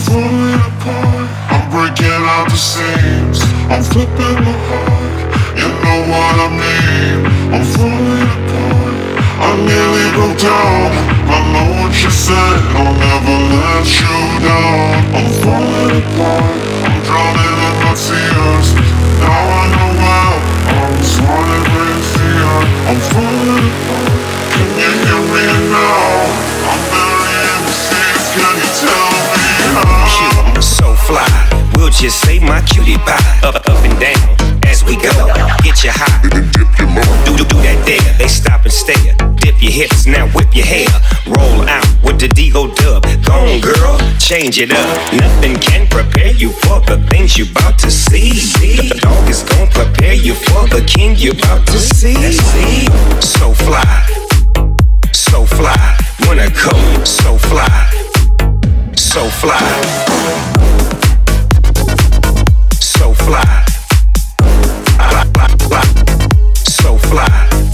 falling apart, I'm breaking out the seams, I'm flipping the heart, you know what I mean. I'm falling apart, I nearly broke down, I know what you said, I'll never let you down. I'm falling apart, I'm drowning in my tears, now I know well, I was running with fear. I'm falling apart, can you hear me now? I'm burying the seas, can you tell me how? Cute, so fly, we'll just say my cutie pie. Up and down, as we go, get you high, Dip your mo. do that there. They stop and stare, dip your hips, now whip your hair. Roll out with the Digo dub, go on girl, change it up. Nothing can prepare you for the things you about to see. The dog is gon' prepare you for the king you about to see. So fly, so fly, wanna go, so fly, so fly, so fly, so fly,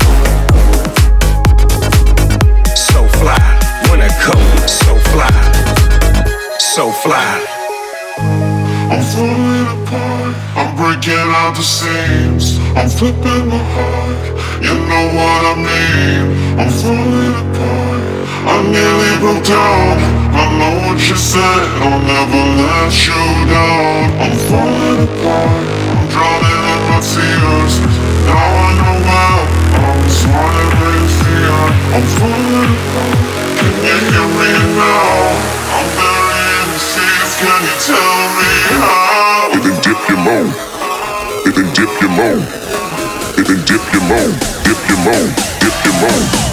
so fly, wanna go, so fly, so fly. I'm falling apart, I'm breaking out the seams, I'm flipping the heart, you know what I mean. I'm falling apart, I nearly broke down, I know what you said, I'll never let you down. I'm falling apart, I'm drowning in my tears, now I know well, I was running with fear. I'm falling apart, can you hear me now? I'm burying the seas, can you tell me how? Then dip your mo. Then dip your mo. Then dip your mo. Dip your mo. Dip your mo.